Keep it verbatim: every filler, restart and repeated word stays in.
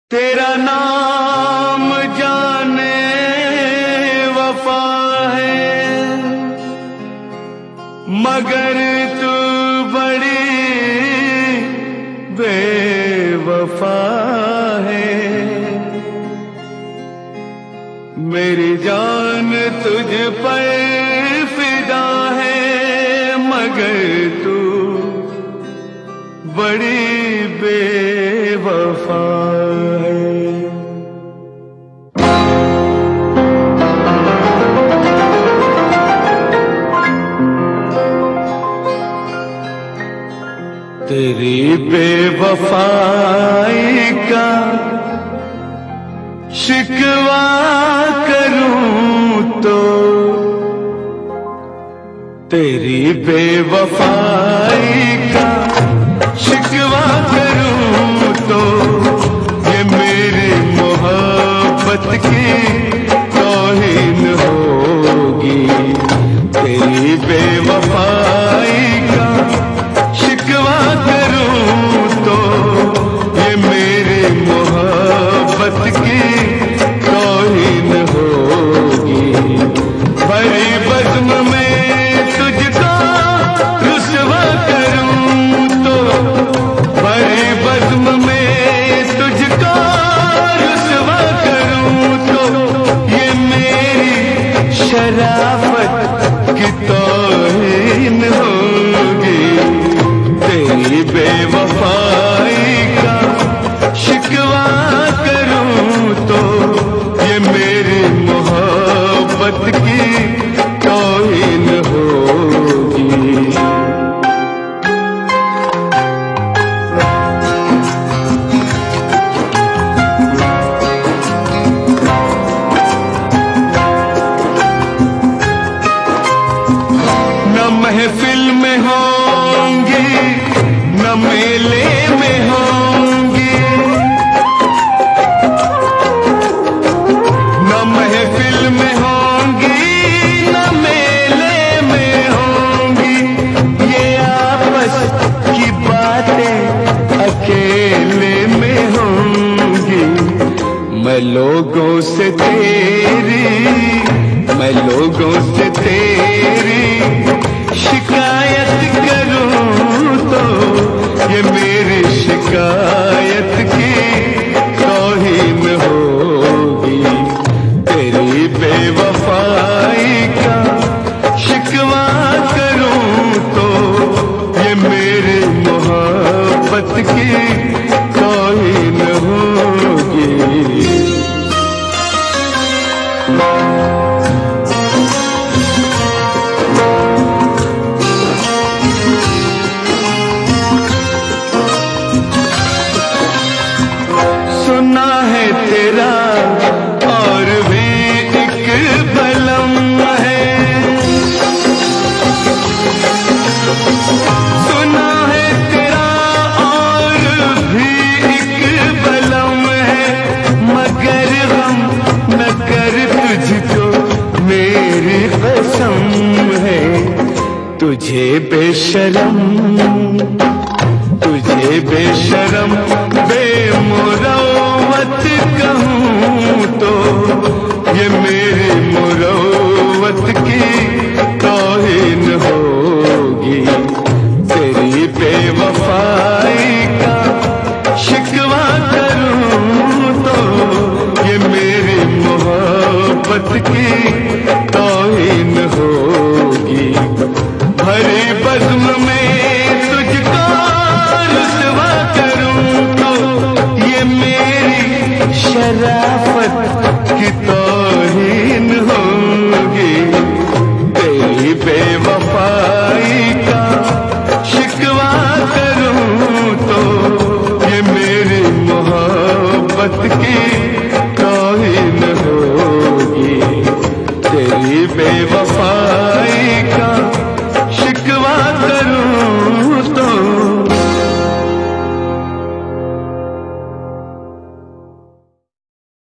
तेरा नाम जाने वफा है, मगर तू बड़ी बेवफा है। मेरी जान तुझ पर फिदा है, मगर तू बड़ी बेवफा है। तेरी बेवफाई का शिकवा करूं तो, तेरी बेवफाई का शिकवा करूं तो, ये मेरी मोहब्बत की तौहीन होगी। तेरी बेवफाई का शिकवा करूं तो, ये मेरी मोहब्बत की तौहीन होगी। भरी बज़्म में तुझको रुसवा करूं तो, भरी बज़्म में तुझको रुसवा करूं तो, ये मेरी शराफत की तौहीन होगी। तेरी बेवफाई का शिकवा करूं तो, ये मेरी मोहब्बत की तौहीन होगी। न महफिल में होंगी, न मेले में होंगी, न महफिल में होंगी, न मेले में होंगी। ये आपस की बातें अकेले में होंगी। मैं लोगों से तेरी, मैं लोगों से तेरी शिकायत करूं तो, ये मेरी शिकायत की तौहीन होगी। तेरी बेवफाई का शिकवा करूं तो, ये मेरी मोहब्बत की तौहीन होगी। सुना है तेरा और भी एक बलम है, सुना है तेरा और भी एक बलम है, मगर हम न कर तुझको मेरी कसम है। तुझे बेशरम, तुझे बेशरम बेमुरव्वत कहूं तो, ये मेरी मुरव्वत की तौहीन होगी। तेरी बेवफाई का शिकवा करूं तो, ये मेरी मोहब्बत की तौहीन होगी। भरी बज़्म में तुझको रुसवा करूं तो, ये मेरी शराफत की तौहीन होगी। तेरी बेवफाई का शिकवा करूं तो, ये मेरी मोहब्बत की तौहीन होगी। तेरी बेवफा